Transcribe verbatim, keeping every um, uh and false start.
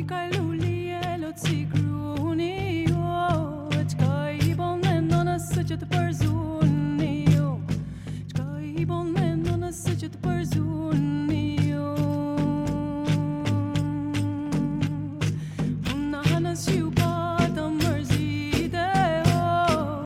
kajlu li jelot si kruni, o, e qka i bon me nonës së që të përzu